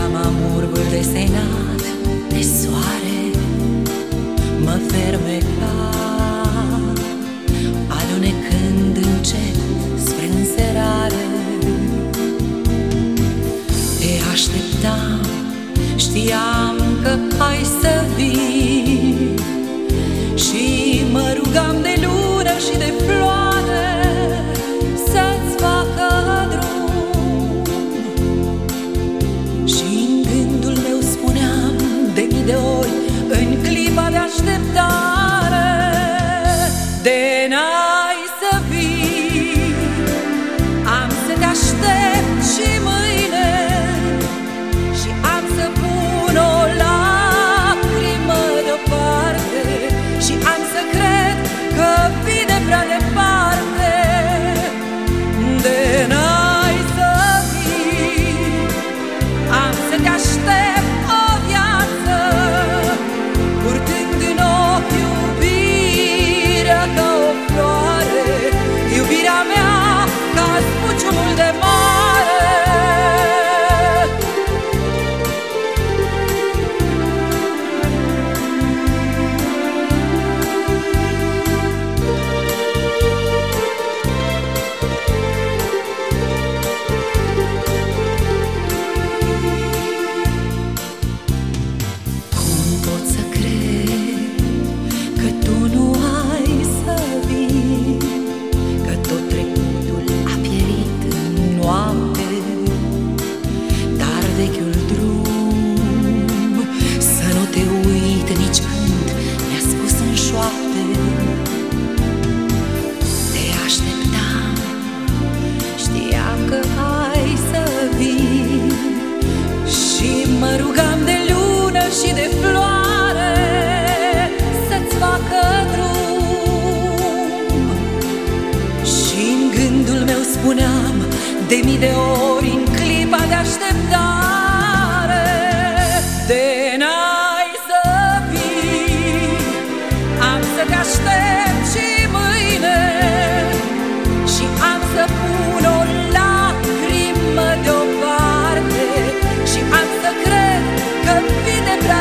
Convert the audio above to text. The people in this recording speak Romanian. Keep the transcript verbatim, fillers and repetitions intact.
Vedeam amurgul desenat de soare, mă fermeca, alunecând încet spre înserare. Te așteptam, știam că ai să vii, și mă rugam de lună și de floare să-ți facă drum. Și-n gândul meu spuneam de mii de ori în clipa de așteptare: de n-ai să vii, am să te aștept și mâine, și am să pun o lacrimă deoparte, și am să cred că vine prea departe. De n-ai să vii, am să te aștept o viață, purtând în ochi iubirea ca o floare, iubirea mea ca spuciumul de mare. Vechiul drum, să nu te uit nici când mi-a spus în șoapte: te așteptam, știam că ai să vii, și mă rugam de lună și de floare să-ți facă drum. Și-n gândul meu spuneam de mii de ori în clipa de așteptare: de n-ai să vii, am să te aștept și mâine, și am să pun o lacrimă deoparte, și am să cred că vine prea